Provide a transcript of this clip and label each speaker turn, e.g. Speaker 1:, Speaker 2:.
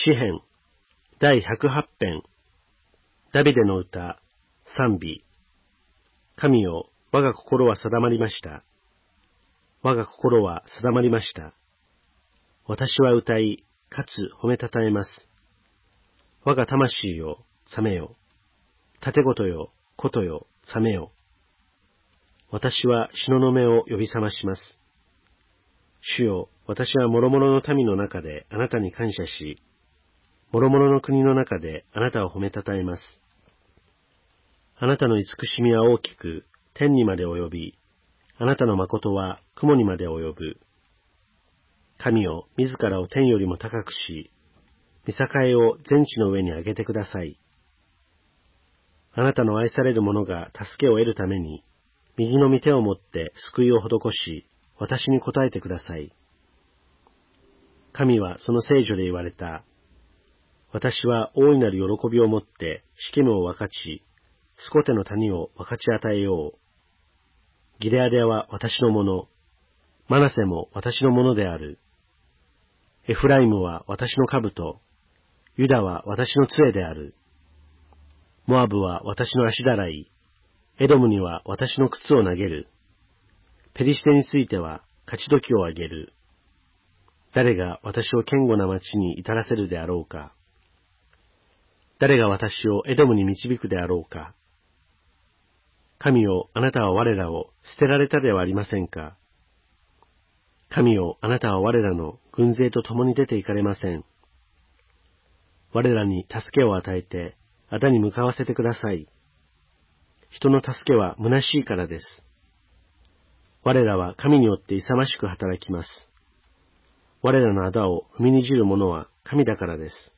Speaker 1: 詩編第108編。ダビデの歌賛美。神よ、我が心は定まりました。我が心は定まりました。私は歌い、かつ褒めたたえます。我が魂よ、覚めよ。盾ごとよ、ことよ、覚めよ。私は東雲を呼び覚まします。主よ、私は諸々の民の中であなたに感謝し、諸々の国の中であなたを褒めたたえます。あなたの慈しみは大きく、天にまで及び、あなたの誠は雲にまで及ぶ。神よ、自らを天よりも高くし、見栄を全地の上に上げてください。あなたの愛される者が助けを得るために、右の御手を持って救いを施し、私に答えてください。神はその聖女で言われた。私は大いなる喜びをもってシケムを分かち、スコテの谷を分かち与えよう。ギレアデは私のもの、マナセも私のものである。エフライムは私の兜、ユダは私の杖である。モアブは私の足だらい、エドムには私の靴を投げる。ペリシテについては勝ち時をあげる。誰が私を堅固な町に至らせるであろうか。誰が私をエドムに導くであろうか。神よ、あなたは我らを捨てられたではありませんか。神よ、あなたは我らの軍勢と共に出て行かれません。我らに助けを与えて、あだに向かわせてください。人の助けは虚しいからです。我らは神によって勇ましく働きます。我らのあだを踏みにじる者は神だからです。